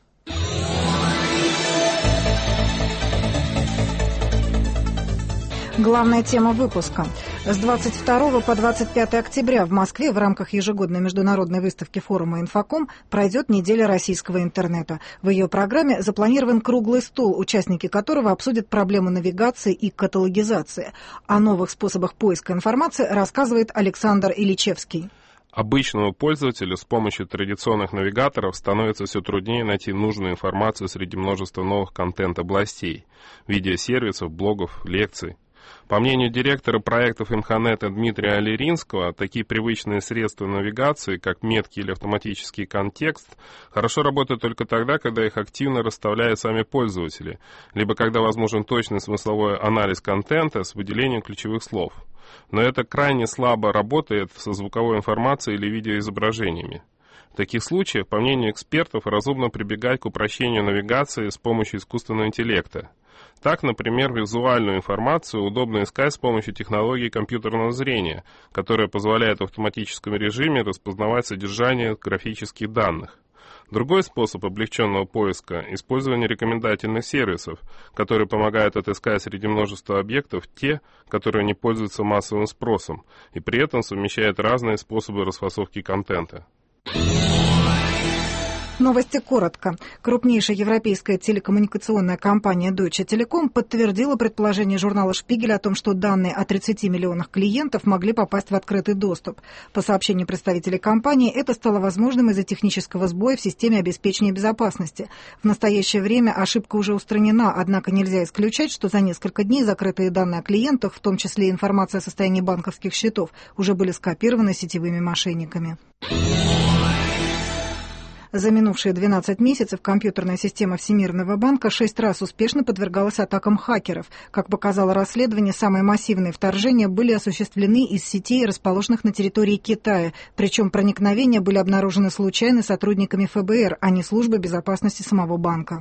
Главная тема выпуска. С двадцать второго по двадцать пятое октября в Москве в рамках ежегодной международной выставки форума «Инфоком» пройдет неделя российского интернета. В ее программе запланирован круглый стол, участники которого обсудят проблему навигации и каталогизации. О новых способах поиска информации рассказывает Александр Ильичевский. Обычному пользователю с помощью традиционных навигаторов становится все труднее найти нужную информацию среди множества новых контент-областей, видеосервисов, блогов, лекций. По мнению директора проектов Имхонета Дмитрия Алеринского, такие привычные средства навигации, как метки или автоматический контекст, хорошо работают только тогда, когда их активно расставляют сами пользователи, либо когда возможен точный смысловой анализ контента с выделением ключевых слов. Но это крайне слабо работает со звуковой информацией или видеоизображениями. В таких случаях, по мнению экспертов, разумно прибегать к упрощению навигации с помощью искусственного интеллекта. Так, например, визуальную информацию удобно искать с помощью технологии компьютерного зрения, которая позволяет в автоматическом режиме распознавать содержание графических данных. Другой способ облегченного поиска – использование рекомендательных сервисов, которые помогают отыскать среди множества объектов те, которые не пользуются массовым спросом, и при этом совмещают разные способы расфасовки контента. Новости коротко. Крупнейшая европейская телекоммуникационная компания Deutsche Telekom подтвердила предположение журнала «Шпигель» о том, что данные о тридцати миллионах клиентов могли попасть в открытый доступ. По сообщению представителей компании, это стало возможным из-за технического сбоя в системе обеспечения безопасности. В настоящее время ошибка уже устранена, однако нельзя исключать, что за несколько дней закрытые данные о клиентах, в том числе информация о состоянии банковских счетов, уже были скопированы сетевыми мошенниками. За минувшие двенадцать месяцев компьютерная система Всемирного банка шесть раз успешно подвергалась атакам хакеров. Как показало расследование, самые массивные вторжения были осуществлены из сетей, расположенных на территории Китая. Причем проникновения были обнаружены случайно сотрудниками эф бэ эр, а не службы безопасности самого банка.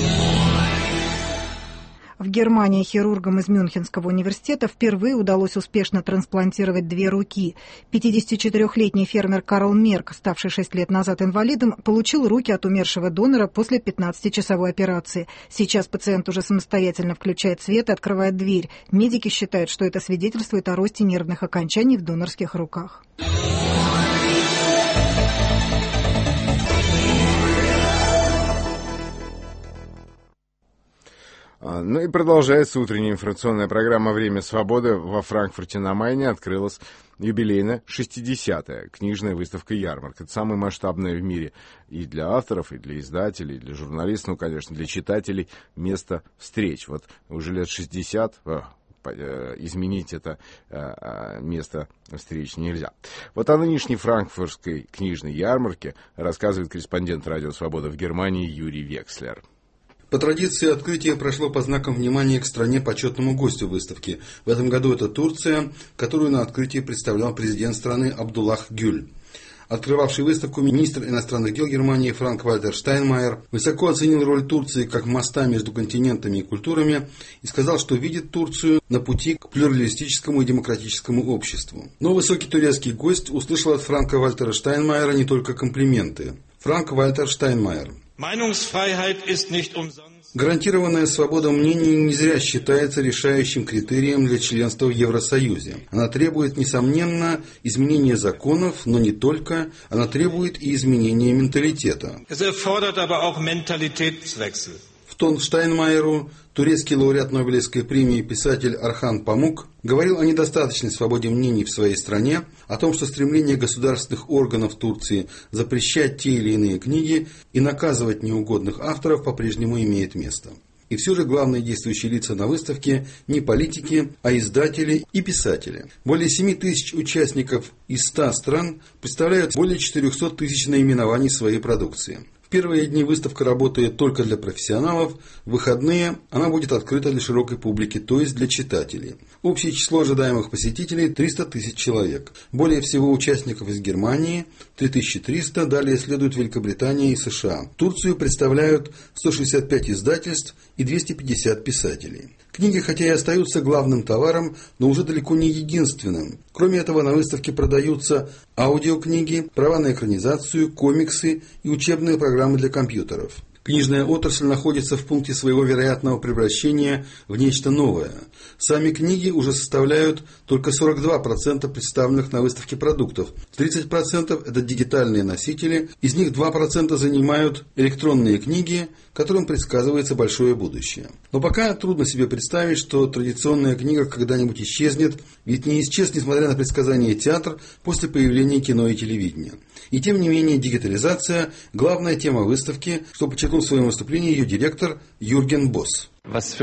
В Германии хирургам из Мюнхенского университета впервые удалось успешно трансплантировать две руки. пятидесятичетырёхлетний фермер Карл Мерк, ставший шесть лет назад инвалидом, получил руки от умершего донора после пятнадцатичасовой операции. Сейчас пациент уже самостоятельно включает свет и открывает дверь. Медики считают, что это свидетельствует о росте нервных окончаний в донорских руках. Ну и продолжается утренняя информационная программа «Время свободы». Во Франкфурте на Майне открылась юбилейная шестидесятая книжная выставка-ярмарка. Это самая масштабная в мире и для авторов, и для издателей, и для журналистов, ну, конечно, для читателей место встреч. Вот уже лет шестьдесят... изменить это место встреч нельзя. Вот о нынешней франкфуртской книжной ярмарке рассказывает корреспондент «Радио Свобода» в Германии Юрий Векслер. По традиции, открытие прошло по знакам внимания к стране почетному гостю выставки. В этом году это Турция, которую на открытии представлял президент страны Абдуллах Гюль. Открывавший выставку министр иностранных дел Германии Франк-Вальтер Штайнмайер высоко оценил роль Турции как моста между континентами и культурами и сказал, что видит Турцию на пути к плюралистическому и демократическому обществу. Но высокий турецкий гость услышал от Франка-Вальтера Штайнмайера не только комплименты. Франк-Вальтер Штайнмайер. Гарантированная свобода мнений не зря считается решающим критерием для членства в Евросоюзе. Она требует, несомненно, изменения законов, но не только, она требует и изменения менталитета. В тон Штайнмайеру турецкий лауреат Нобелевской премии писатель Орхан Памук говорил о недостаточной свободе мнений в своей стране, о том, что стремление государственных органов Турции запрещать те или иные книги и наказывать неугодных авторов по-прежнему имеет место. И все же главные действующие лица на выставке не политики, а издатели и писатели. Более семи тысяч участников из ста стран представляют более четырехсот тысяч наименований своей продукции. В первые дни выставка работает только для профессионалов, в выходные она будет открыта для широкой публики, то есть для читателей. Общее число ожидаемых посетителей – триста тысяч человек. Более всего участников из Германии – три тысячи триста, далее следуют Великобритания и США. Турцию представляют сто шестьдесят пять издательств и двести пятьдесят писателей. Книги, хотя и остаются главным товаром, но уже далеко не единственным. Кроме этого, на выставке продаются аудиокниги, права на экранизацию, комиксы и учебные программы для компьютеров. Книжная отрасль находится в пункте своего вероятного превращения в нечто новое. Сами книги уже составляют только сорок два процента представленных на выставке продуктов. тридцать процентов это дигитальные носители, из них два процента занимают электронные книги, которым предсказывается большое будущее. Но пока трудно себе представить, что традиционная книга когда-нибудь исчезнет, ведь не исчез, несмотря на предсказания, театр после появления кино и телевидения. И тем не менее дигитализация – главная тема выставки, что подчеркнул в своем выступлении ее директор Юрген Босс.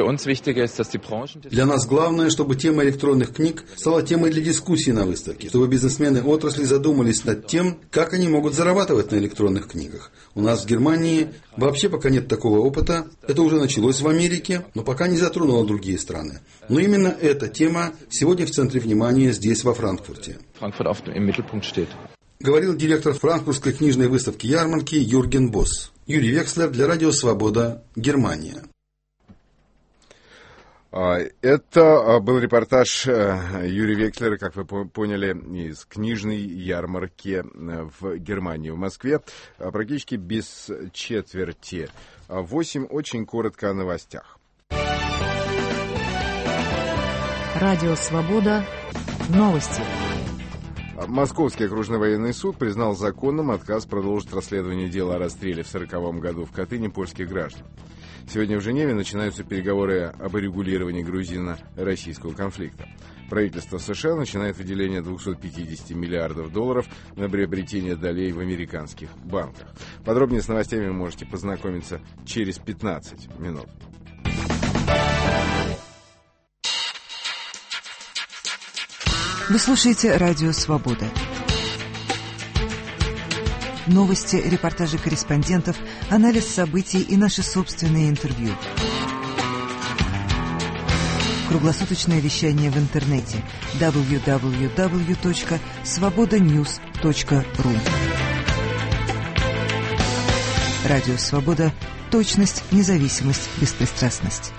Для нас главное, чтобы тема электронных книг стала темой для дискуссии на выставке, чтобы бизнесмены отрасли задумались над тем, как они могут зарабатывать на электронных книгах. У нас в Германии вообще пока нет такого опыта, это уже началось в Америке, но пока не затронуло другие страны. Но именно эта тема сегодня в центре внимания здесь, во Франкфурте. Говорил директор франкфуртской книжной выставки ярмарки Юрген Босс. Юрий Векслер для Радио Свобода, Германия. Это был репортаж Юрия Векслера, как вы поняли, из книжной ярмарки в Германии, в Москве, практически без четверти. Восемь, очень коротко о новостях. Радио «Свобода». Новости. Московский окружной военный суд признал законным отказ продолжить расследование дела о расстреле в сороковом году в Катыни польских граждан. Сегодня в Женеве начинаются переговоры об урегулировании грузино-российского конфликта. Правительство США начинает выделение двести пятьдесят миллиардов долларов на приобретение долей в американских банках. Подробнее с новостями вы можете познакомиться через пятнадцать минут. Вы слушаете «Радио Свобода». Новости, репортажи корреспондентов, анализ событий и наши собственные интервью. Круглосуточное вещание в интернете дабл ю дабл ю дабл ю точка свобода ньюс точка ру. Радио «Свобода». Точность, независимость, беспристрастность.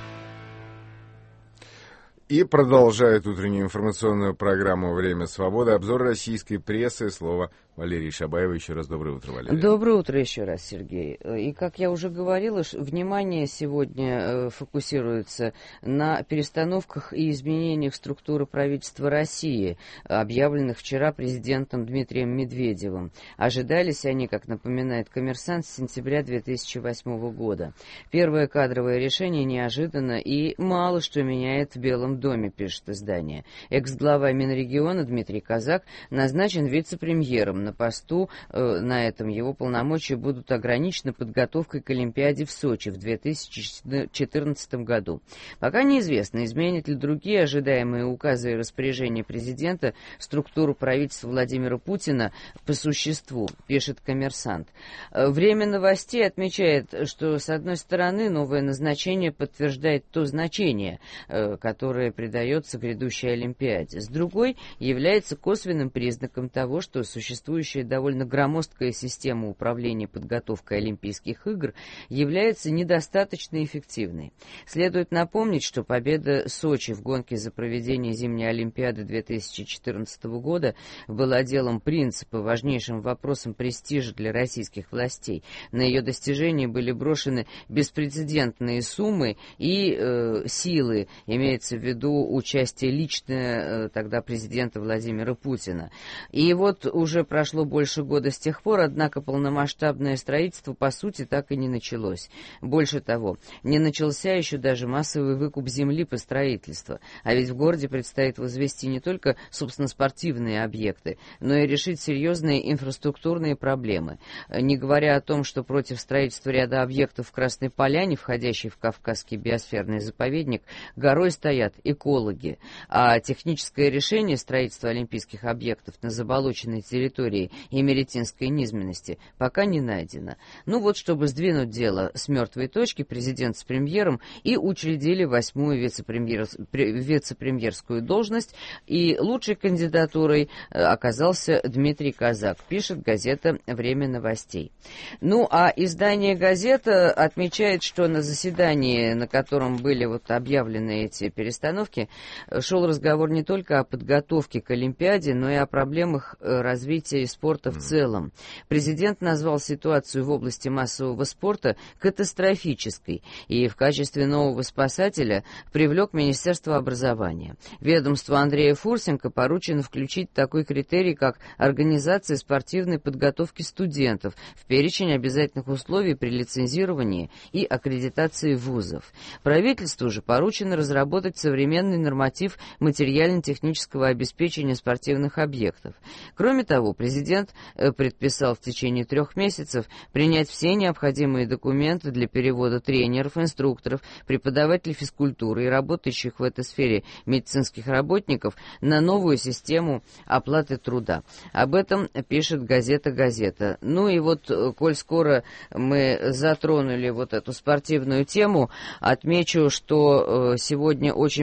И продолжает утреннюю информационную программу «Время свободы». Обзор российской прессы. Слово Валерии Шабаевой. Еще раз доброе утро, Валерия. Доброе утро еще раз, Сергей. И, как я уже говорила, внимание сегодня фокусируется на перестановках и изменениях структуры правительства России, объявленных вчера президентом Дмитрием Медведевым. Ожидались они, как напоминает «Коммерсант», с сентября две тысячи восьмого года. Первое кадровое решение неожиданно и мало что меняет в Белом доме, пишет издание. Экс-глава Минрегиона Дмитрий Казак назначен вице-премьером. На посту э, на этом его полномочия будут ограничены подготовкой к Олимпиаде в Сочи в две тысячи четырнадцатом году. Пока неизвестно, изменят ли другие ожидаемые указы и распоряжения президента структуру правительства Владимира Путина по существу, пишет «Коммерсант». Время новостей отмечает, что, с одной стороны, новое назначение подтверждает то значение, э, которое придается грядущей Олимпиаде. С другой, является косвенным признаком того, что существующая довольно громоздкая система управления подготовкой Олимпийских игр является недостаточно эффективной. Следует напомнить, что победа Сочи в гонке за проведение зимней Олимпиады две тысячи четырнадцатого года была делом принципа, важнейшим вопросом престижа для российских властей. На ее достижение были брошены беспрецедентные суммы и э, силы, имеется в виду участие личное э, тогда президента Владимира Путина. И вот уже прошло больше года с тех пор, однако полномасштабное строительство по сути так и не началось. Больше того, не начался еще даже массовый выкуп земли по строительству. А ведь в городе предстоит возвести не только, собственно, спортивные объекты, но и решить серьезные инфраструктурные проблемы. Не говоря о том, что против строительства ряда объектов в Красной Поляне, входящей в Кавказский биосферный заповедник, горой стоят экологи, а техническое решение строительства олимпийских объектов на заболоченной территории Имеретинской низменности пока не найдено. Ну вот, чтобы сдвинуть дело с мертвой точки, президент с премьером и учредили восьмую вице-премьер, вице-премьерскую должность, и лучшей кандидатурой оказался Дмитрий Казак, пишет газета «Время новостей». Ну, а издание «Газета» отмечает, что на заседании, на котором были вот объявлены эти перестановки, шел разговор не только о подготовке к Олимпиаде, но и о проблемах развития спорта в целом. Президент назвал ситуацию в области массового спорта катастрофической и в качестве нового спасателя привлек Министерство образования. Ведомству Андрея Фурсенко поручено включить такой критерий, как организация спортивной подготовки студентов в перечень обязательных условий при лицензировании и аккредитации вузов. Правительству же поручено разработать современный норматив материально-технического обеспечения спортивных объектов. Кроме того, президент предписал в течение трех месяцев принять все необходимые документы для перевода тренеров, инструкторов, преподавателей физкультуры и работающих в этой сфере медицинских работников на новую систему оплаты труда. Об этом пишет газета «Газета». Ну и вот, коль скоро мы затронули вот эту спортивную тему, отмечу, что сегодня очень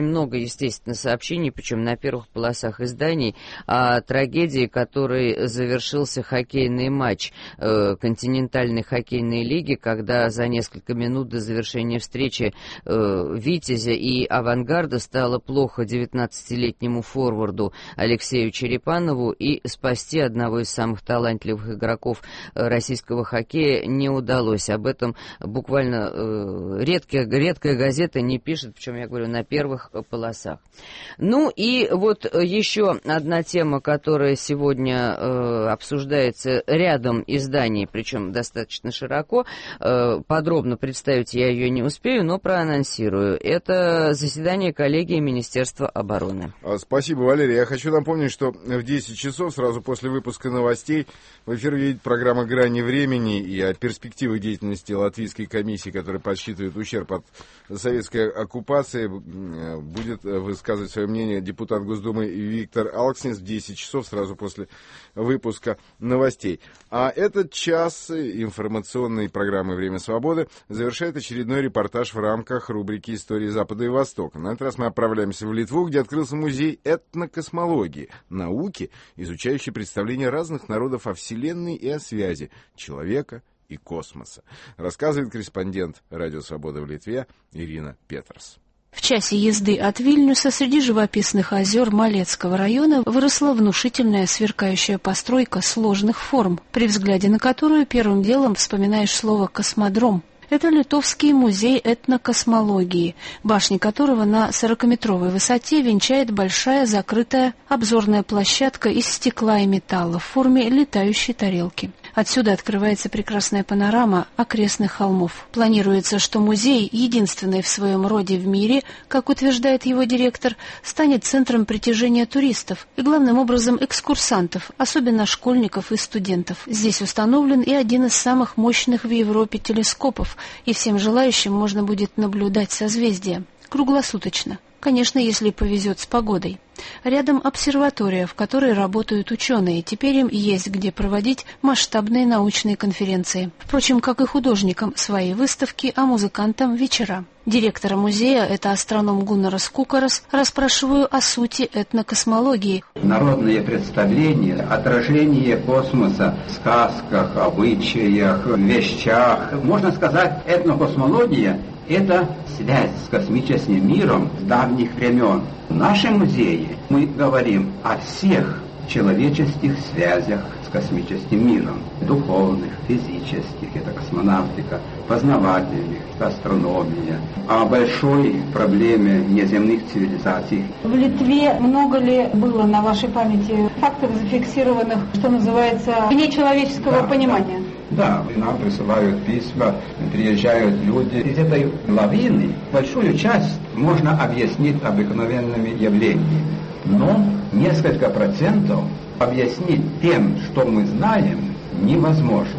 много, естественно, сообщений, причем на первых полосах изданий, о трагедии, которой завершился хоккейный матч э, континентальной хоккейной лиги, когда за несколько минут до завершения встречи э, «Витязя» и «Авангарда» стало плохо девятнадцатилетнему форварду Алексею Черепанову, и спасти одного из самых талантливых игроков российского хоккея не удалось. Об этом буквально э, редкая, редкая газета не пишет, причем, я говорю, на первых полосах. Ну и вот еще одна тема, которая сегодня э, обсуждается рядом изданий, причем достаточно широко. Э, подробно представить я ее не успею, но проанонсирую. Это заседание коллегии Министерства обороны. Спасибо, Валерий. Я хочу напомнить, что в десять часов, сразу после выпуска новостей, в эфир выйдет программа «Грани времени», и о перспективах деятельности Латвийской комиссии, которая подсчитывает ущерб от советской оккупации, будет высказывать свое мнение депутат Госдумы Виктор Алкснис в десять часов, сразу после выпуска новостей. А этот час информационной программы «Время свободы» завершает очередной репортаж в рамках рубрики «Истории Запада и Востока». На этот раз мы отправляемся в Литву, где открылся музей этнокосмологии, науки, изучающей представления разных народов о Вселенной и о связи человека и космоса. Рассказывает корреспондент «Радио Свобода» в Литве Ирина Петерс. В часе езды от Вильнюса среди живописных озер Малецкого района выросла внушительная сверкающая постройка сложных форм, при взгляде на которую первым делом вспоминаешь слово «космодром». Это Литовский музей этнокосмологии, башня которого на сорокаметровой высоте венчает большая закрытая обзорная площадка из стекла и металла в форме летающей тарелки. Отсюда открывается прекрасная панорама окрестных холмов. Планируется, что музей, единственный в своем роде в мире, как утверждает его директор, станет центром притяжения туристов и, главным образом, экскурсантов, особенно школьников и студентов. Здесь установлен и один из самых мощных в Европе телескопов, и всем желающим можно будет наблюдать созвездия круглосуточно. Конечно, если повезет с погодой. Рядом обсерватория, в которой работают ученые. Теперь им есть где проводить масштабные научные конференции. Впрочем, как и художникам свои выставки, а музыкантам вечера. Директора музея, это астроном Гуннарас Кукарас, расспрашиваю о сути этнокосмологии. Народные представления, отражение космоса в сказках, обычаях, вещах. Можно сказать, этнокосмология – это связь с космическим миром с давних времен. В нашем музее мы говорим о всех человеческих связях с космическим миром. Духовных, физических, это космонавтика, познавательных, это астрономия. О большой проблеме неземных цивилизаций. В Литве много ли было на вашей памяти фактов, зафиксированных, что называется, вне человеческого да, понимания? Да. Да, нам присылают письма, приезжают люди. Из этой лавины большую часть можно объяснить обыкновенными явлениями. Но несколько процентов объяснить тем, что мы знаем, невозможно.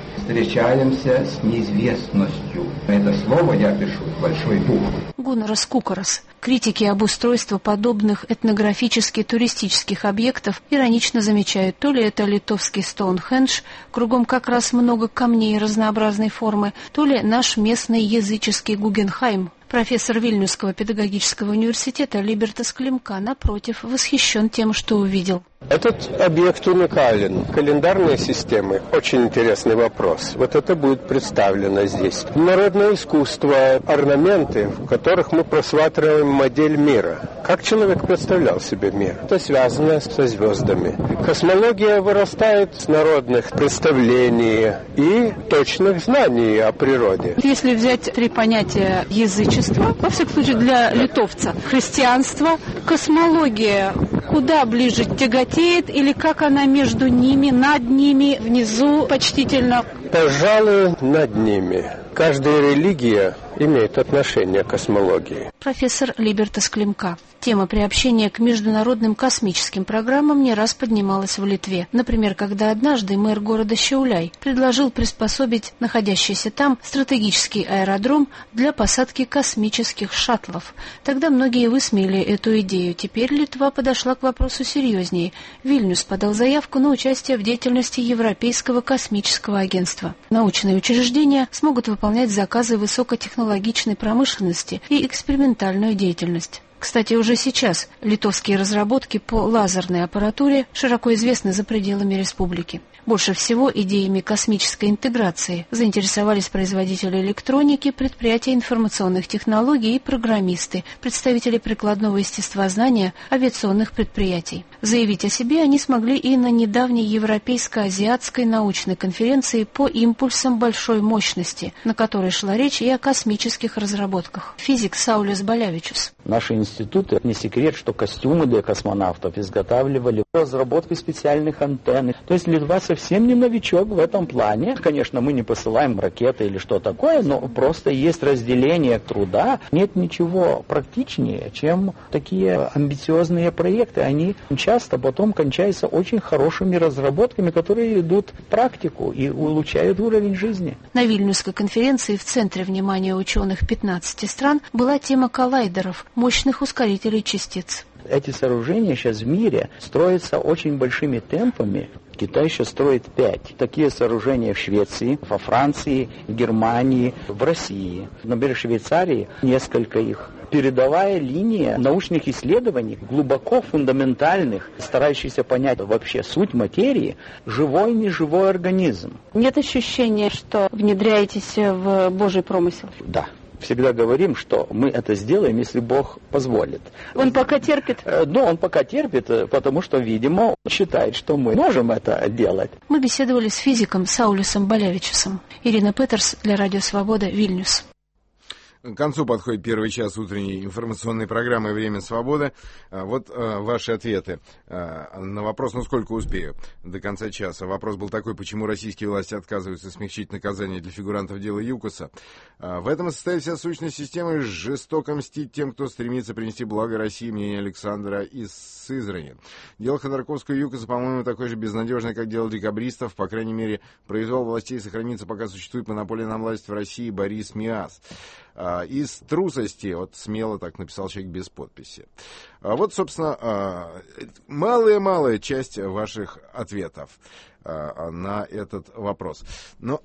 Встречаемся с неизвестностью. Это слово я пишу с большой буквы. Гуннарас Кукарас. Критики обустройства подобных этнографически-туристических объектов иронично замечают, то ли это литовский Стоунхендж, кругом как раз много камней разнообразной формы, то ли наш местный языческий Гугенхайм. Профессор Вильнюсского педагогического университета Либертас Климка, напротив, восхищен тем, что увидел. Этот объект уникален. Календарные системы – очень интересный вопрос. Вот это будет представлено здесь. Народное искусство, орнаменты, в которых мы просматриваем модель мира. Как человек представлял себе мир? Это связано со звездами. Космология вырастает с народных представлений и точных знаний о природе. Если взять три понятия язычества, во всяком случае для литовца, христианство, космология, куда ближе тяготеет или как она между ними, над ними, внизу почтительно? Пожалуй, над ними. Каждая религия имеет отношение к космологии. Профессор Либертас Климка. Тема приобщения к международным космическим программам не раз поднималась в Литве. Например, когда однажды мэр города Щауляй предложил приспособить находящийся там стратегический аэродром для посадки космических шаттлов. Тогда многие высмеяли эту идею. Теперь Литва подошла к вопросу серьезнее. Вильнюс подал заявку на участие в деятельности Европейского космического агентства. Научные учреждения смогут выполнять заказы высокотехнологичной промышленности и экспериментальную деятельность. Кстати, уже сейчас литовские разработки по лазерной аппаратуре широко известны за пределами республики. Больше всего идеями космической интеграции заинтересовались производители электроники, предприятия информационных технологий и программисты, представители прикладного естествознания авиационных предприятий. Заявить о себе они смогли и на недавней Европейско-азиатской научной конференции по импульсам большой мощности, на которой шла речь и о космических разработках. Физик Саулис Балявичус. Наши институты, не секрет, что костюмы для космонавтов изготавливали, разработки специальных антенн. То есть Литва совсем не новичок в этом плане. Конечно, мы не посылаем ракеты или что такое, но просто есть разделение труда. Нет ничего практичнее, чем такие амбициозные проекты. Они часто потом кончаются очень хорошими разработками, которые идут в практику и улучшают уровень жизни. На Вильнюсской конференции в центре внимания ученых пятнадцати стран была тема коллайдеров, мощных ускорителей частиц. Эти сооружения сейчас в мире строятся очень большими темпами. Китай сейчас строит пять. Такие сооружения в Швеции, во Франции, в Германии, в России. Например, в Швейцарии несколько их. Передовая линия научных исследований, глубоко фундаментальных, старающихся понять вообще суть материи, живой, неживой организм. Нет ощущения, что внедряетесь в Божий промысел? Да. Всегда говорим, что мы это сделаем, если Бог позволит. Он пока терпит? Ну, он пока терпит, потому что, видимо, считает, что мы можем это делать. Мы беседовали с физиком Саулисом Балявичусом. Ирина Петерс для Радио Свобода, Вильнюс. К концу подходит первый час утренней информационной программы «Время свободы». Вот э, ваши ответы э, на вопрос, ну сколько успею до конца часа. Вопрос был такой: почему российские власти отказываются смягчить наказание для фигурантов дела ЮКОСа? Э, в этом и состоит вся сущность системы: жестоко мстить тем, кто стремится принести благо России. Мнение Александра из Сызрани. Дело Ходорковского и ЮКОСа, по-моему, такое же безнадежное, как дело декабристов. По крайней мере, произвол властей сохранится, пока существует монополия на власть в России. Борис Миас. Из трусости, вот смело так написал человек без подписи. Вот, собственно, малая-малая часть ваших ответов на этот вопрос. Но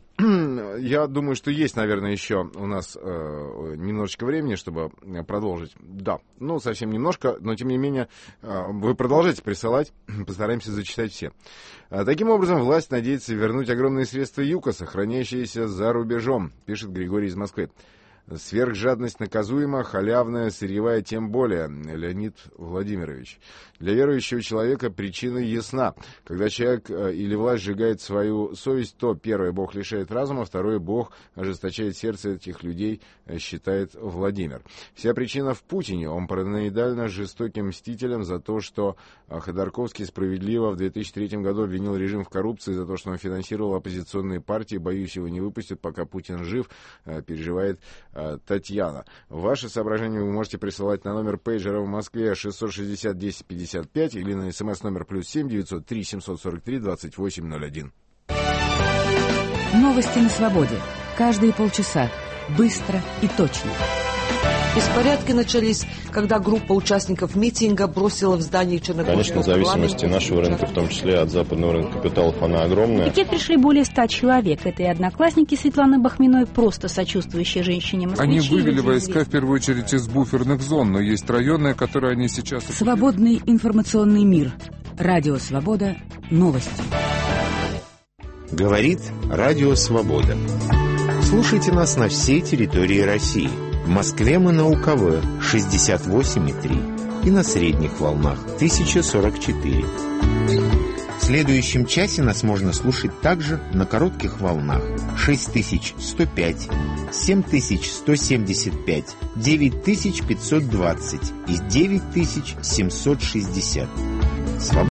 я думаю, что есть, наверное, еще у нас немножечко времени, чтобы продолжить. Да, ну, совсем немножко, но, тем не менее, вы продолжайте присылать, постараемся зачитать все. Таким образом, власть надеется вернуть огромные средства ЮКОСа, хранящиеся за рубежом, пишет Григорий из Москвы. Сверхжадность наказуема, халявная, сырьевая тем более. Леонид Владимирович. Для верующего человека причина ясна. Когда человек или власть сжигает свою совесть, то первое — Бог лишает разума, второе — Бог ожесточает сердце этих людей, считает Владимир. Вся причина в Путине. Он параноидально жестоким мстителем за то, что Ходорковский справедливо в две тысячи третьем году обвинил режим в коррупции, за то, что он финансировал оппозиционные партии. Боюсь, его не выпустят, пока Путин жив, переживает Татьяна. Ваши соображения вы можете присылать на номер пейджера в Москве шестьсот шестьдесят десять пятьдесят пять или на смс номер плюс семь девятьсот три семьсот сорок три двадцать восемь ноль один. Новости на свободе. Каждые полчаса. Быстро и точно. Беспорядки начались, когда группа участников митинга бросила в здание Черногорского парламента. Конечно, зависимости нашего рынка, в том числе от западного рынка капиталов, она огромная. На пикет пришли более ста человек. Это и одноклассники Светланы Бахминой, просто сочувствующие женщине москвичи. Они вывели войска в первую очередь из буферных зон, но есть районы, которые они сейчас... Свободный информационный мир. Радио Свобода. Новости. Говорит Радио Свобода. Слушайте нас на всей территории России. В Москве мы на УКВ шестьдесят восемь и три и на средних волнах тысяча сорок четыре. В следующем часе нас можно слушать также на коротких волнах шесть тысяч сто пять, семь тысяч сто семьдесят пять, девять тысяч пятьсот двадцать и девять тысяч семьсот шестьдесят. Свобода.